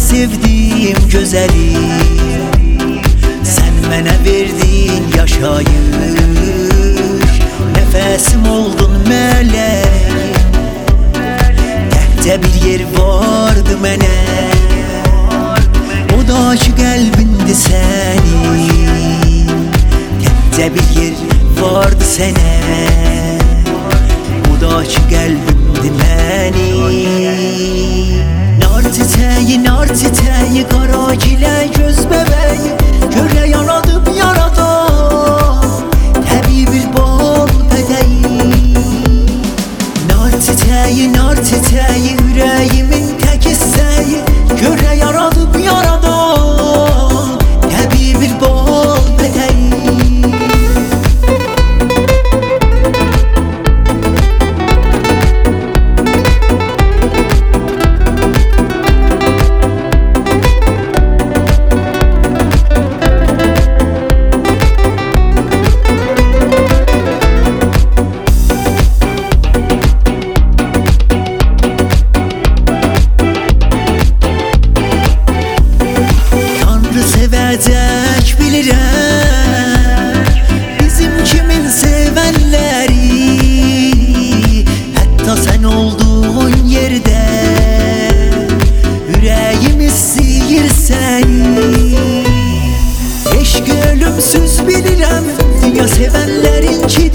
sevdiğim güzelim, sen mənə verdin yaşayış, nefesim oldun meleğim. Təhcə bir yer vardı mənə, o da ki qəlbindi sənin. Təhcə bir yer vardı sənə, o da ki qəlbindi mənim. Nar çiçeği, qara gilə göz bəbəyi, gölə yanadıb yaradan təbii bir bal pədəyi. Nar çiçeği, ürəyimin tək hissəyi, gölə yaradıb yaradan təbii bir bal pədəyi. Sevəcək bilirəm bizim kimin sevənləri, hətta sən olduğun yerdə ürəyim istəyir səni. Eşq ölümsüz bilirəm, dünya sevənlərin ki